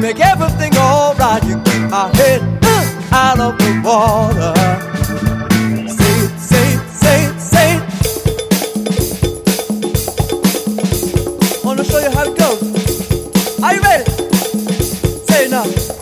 make everything alright. You keep my head out of the water. Say it, say it, say it, say it. I wanna show you how it goes. Are you ready? Say it now.